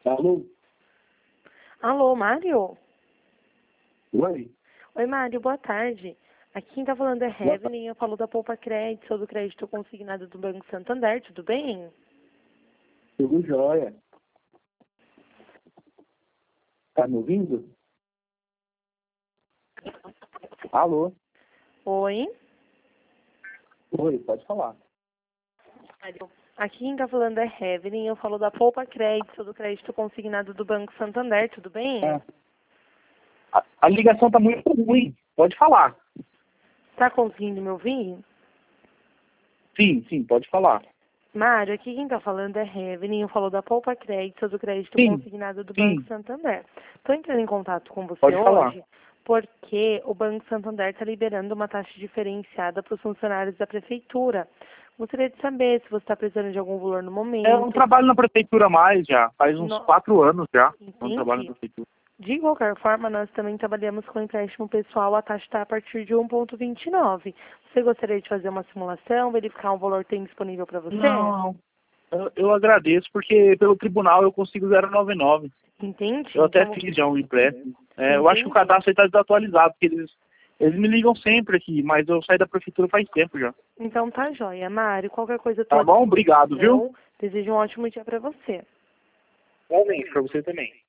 Alô? Alô, Mário? Oi? Oi, Mário, boa tarde. Aqui quem tá falando é Boa tarde. Evelyn, eu falo da Poupa Crédito, sobre o crédito consignado do Banco Santander, tudo bem? Tudo jóia. Tá me ouvindo? Alô? Oi? Oi, pode falar. Mário. Aqui quem tá falando é Evelyn, eu falo da Poupa Crédito, sobre o crédito consignado do Banco Santander, tudo bem? É. A ligação tá muito ruim. Pode falar. Tá conseguindo me ouvir? Sim, pode falar. Mário, aqui quem tá falando é Evelyn, eu falo da Poupa Crédito, sobre o crédito Sim, consignado do Banco sim, Santander. Estou entrando em contato com você pode falar. hoje porque o Banco Santander está liberando uma taxa diferenciada para os funcionários da prefeitura. Gostaria de saber se você está precisando de algum valor no Eu não momento. trabalho na prefeitura mais já. Faz uns No... 4 anos já. Eu não trabalho na Entendi. prefeitura. De qualquer forma, nós também trabalhamos com empréstimo pessoal, a taxa está a partir de 1,29. Você gostaria de fazer uma simulação, verificar um valor que tem disponível para você? Não. Eu agradeço porque pelo tribunal eu consigo 0,99. Entendi. Eu até Então, fiz já um empréstimo. Eu acho que o entendi. cadastro está desatualizado, porque eles me ligam sempre aqui, mas eu saí da prefeitura faz tempo já. Então tá joia. Mário, qualquer coisa eu estou Tá à bom? Obrigado, viu? disposição. Desejo um ótimo dia para você. Igualmente, para você também.